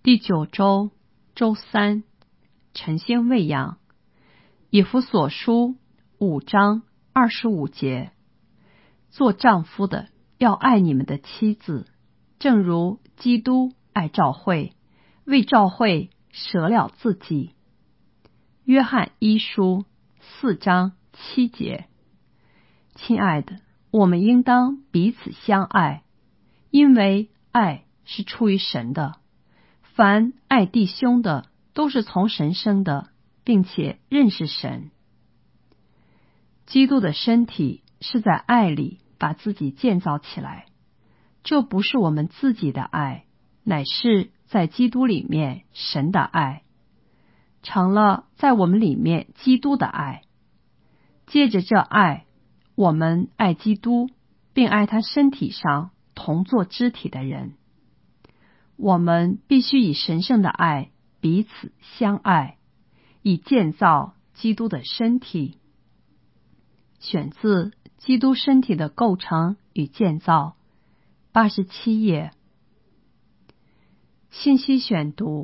第9周周3，晨星喂养。以弗所书5章25节，做丈夫的要爱你们的妻子，正如基督爱教会，为教会舍了自己。约翰一书4章7节，亲爱的，我们应当彼此相爱，因为爱是出于神的。凡爱弟兄的，都是从神生的，并且认识神。基督的身体是在爱里把自己建造起来，这不是我们自己的爱，乃是在基督里面神的爱，成了在我们里面基督的爱。借着这爱，我们爱基督，并爱他身体上同作肢体的人。我们必须以神圣的爱彼此相爱，以建造基督的身体。选自《基督身体的构成与建造》87页。信息选读：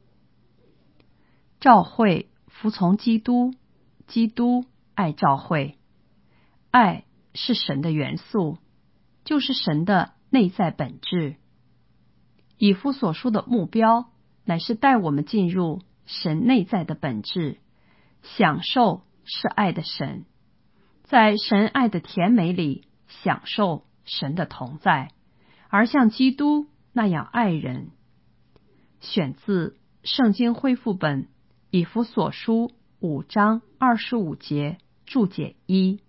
教会服从基督，基督爱教会。爱是神的元素，就是神的内在本质。以弗所书的目标乃是带我们进入神内在的本质，享受是爱的神，在神爱的甜美里享受神的同在，而像基督那样爱人。选自圣经恢复本以弗所书5章25节注解1。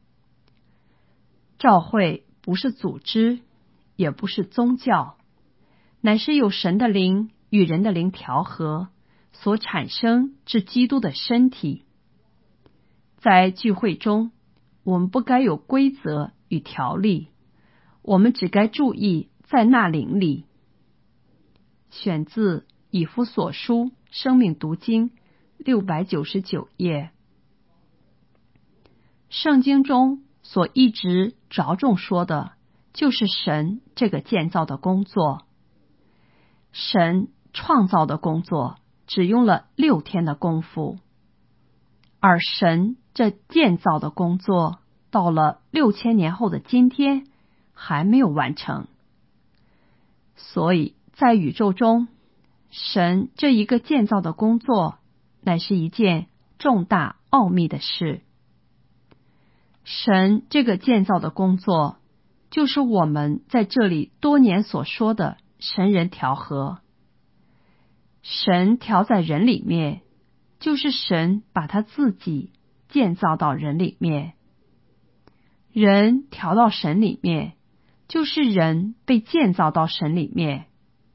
教会不是组织，也不是宗教，乃是有神的灵与人的灵调和所产生之基督的身体。在聚会中，我们不该有规则与条例，我们只该注意在那灵里。选自以弗所书生命读经699页。圣经中所一直着重说的，就是神这个建造的工作。神创造的工作只用了6天的功夫，而神这建造的工作到了6000年后的今天还没有完成。所以在宇宙中，神这一个建造的工作乃是一件重大奥秘的事。神这个建造的工作，就是我们在这里多年所说的神人调和。神调在人里面，就是神把他自己建造到人里面。人调到神里面，就是人被建造到神里面。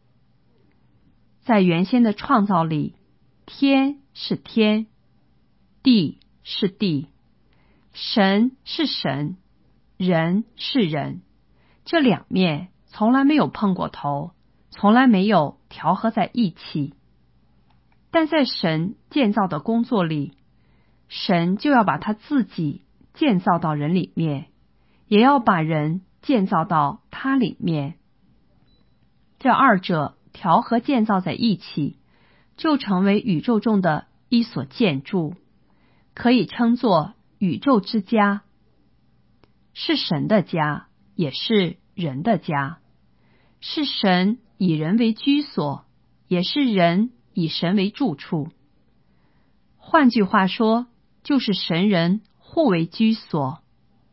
在原先的创造里，天是天，地是地，神是神，人是人，这两面从来没有碰过头，从来没有调和在一起。但在神建造的工作里，神就要把他自己建造到人里面，也要把人建造到他里面。这二者调和建造在一起，就成为宇宙中的一所建筑，可以称作宇宙之家，是神的家，也是人的家，是神以人为居所，也是人以神为住处。换句话说，就是神人互为居所。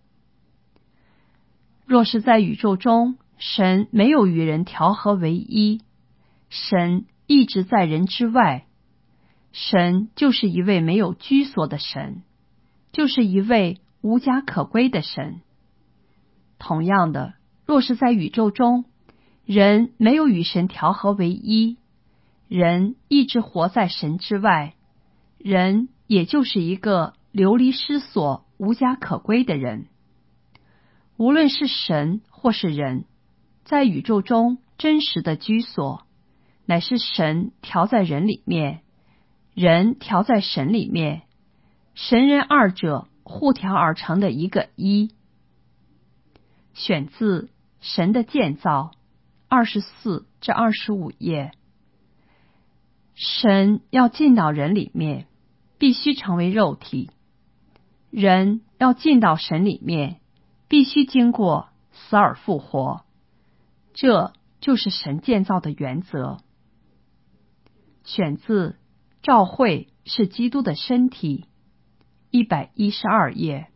若是在宇宙中，神没有与人调和为一，神一直在人之外，神就是一位没有居所的神，就是一位无家可归的神。同样的，若是在宇宙中，人没有与神调和为一，人一直活在神之外，人也就是一个流离失所、无家可归的人。无论是神或是人，在宇宙中真实的居所，乃是神调在人里面，人调在神里面，神人二者互调而成的一个一。选自《神的建造》24至25页。 神要进到人里面，必须成为肉体；人要进到神里面，必须经过死而复活。这就是神建造的原则。选自《教会是基督的身体》112页。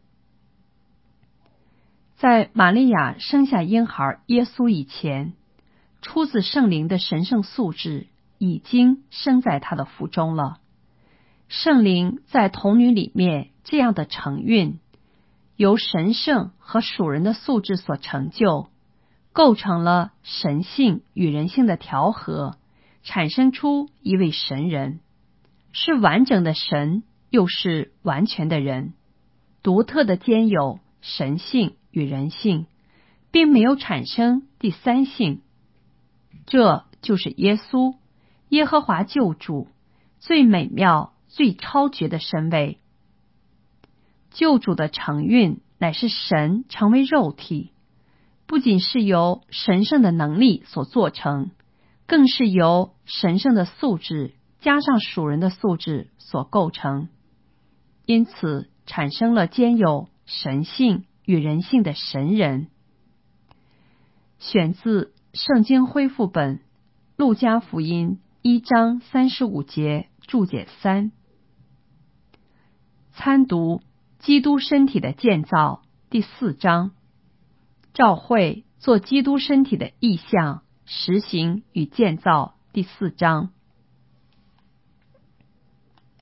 在玛利亚生下婴孩耶稣以前，出自圣灵的神圣素质已经生在他的腹中了。圣灵在童女里面这样的承运，由神圣和属人的素质所成就，构成了神性与人性的调和，产生出一位神人，是完整的神，又是完全的人，独特的兼有神性与人性，并没有产生第三性。这就是耶稣，耶和华救主，最美妙、最超绝的身位。救主的承运乃是神成为肉体，不仅是由神圣的能力所做成，更是由神圣的素质加上属人的素质所构成，因此产生了兼有神性与人性的神人。选自圣经恢复本路加福音1章35节注解3。参读基督身体的建造第4章，教会做基督身体的意象、实行与建造第4章。